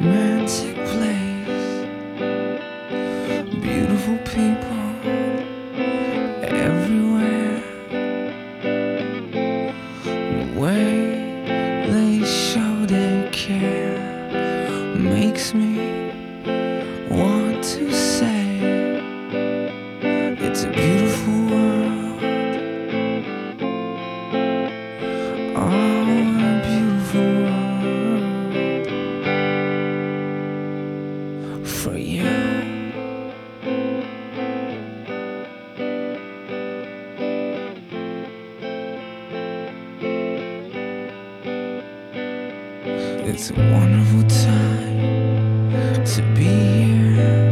romantic place, beautiful people everywhere. The way they show their care makes me want to say it's a beautiful world. Oh, a beautiful world for you. It's a wonderful time to be here.